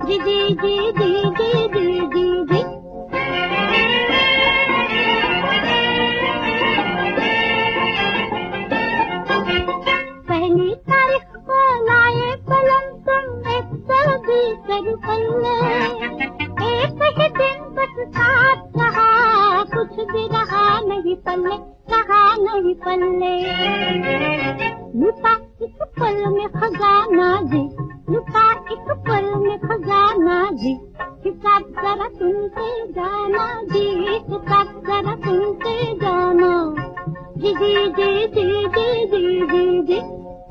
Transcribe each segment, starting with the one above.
जी जी जी जी जी जी जी जी। पहली तारीख को लाए कलम तुम 120 रुपये, एक ही दिन बस साथ रहा, कुछ भी रहा नहीं पल्ले, रहा नहीं पल्ले। लुटा एक पल में खजाना जी, लुटा एक पल में खजाना जी, हिसाब जरा सुनते जाना जी, हिसाब जरा सुनते जाना जी जी जी जी जी जी जी जी।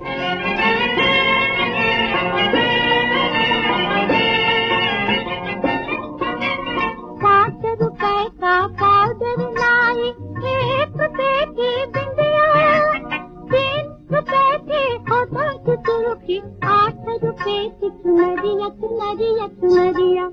5 रुपए का पाउडर लाई, 1 रुपए की बिंदिया, 3 रुपए की होठों की सुर्खी, 8 रुपए की चुनरिया चुनरिया चुनरिया।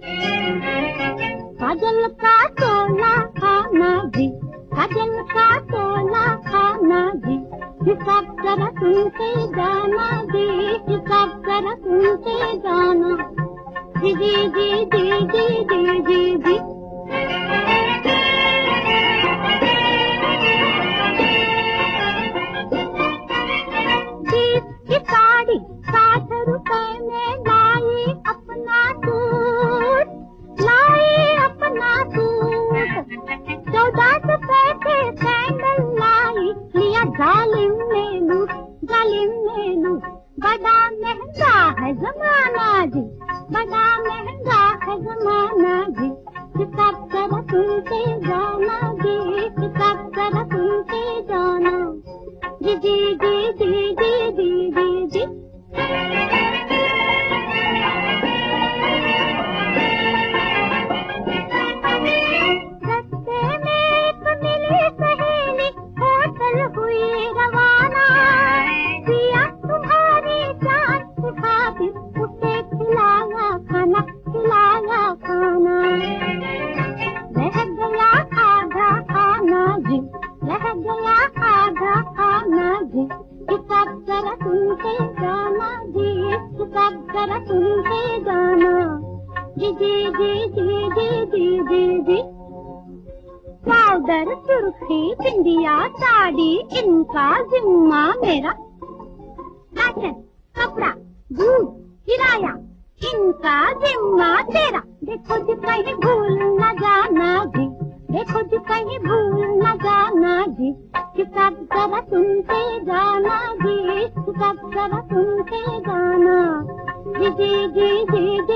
काजल का तोला खाना जी, काजल का तोला खाना जी, हिसाब जरा सुनते जाना जी, हिसाब जरा सुनते जाना जी जी जी जी जी जी जी जी। की साड़ी 60 रुपए में लाई अपना सूट, लाई अपना सूट। 14 रुपए के सैंडल लाई, लिया जालिम ने लूट, जालिम ने लूट। बड़ा महंगा है जमाना जी, बड़ा महंगा है जमाना जी, हिसाब जरा सुनते जाना जी, हिसाब जरा सुनते जाना जी जी जी जी जी जी जी जी। रस्ते में एक मिली सहेली, होटल हुई रवाना, पिया तुम्हारी जान की खातिर, उसे खिलाया खाना, खिलाया खाना। रह गया आधा खाना जी, रह गया आधा खाना जी, हिसाब जरा सुनते जाना जी, हिसाब जरा सुनते जाना जी जी जी जी जी जी जी जी। पाउडर सुर्खी बिंदिया साड़ी इनका जिम्मा मेरा, राशन कपड़ा दूध किराया इनका जिम्मा तेरा। देखो जी कहीं भूल न जाना जी, देखो जी कहीं भूल न जाना जी, हिसाब जरा सुनते जाना जी, हिसाब जरा सुनते जाना जी जी जी जी जी।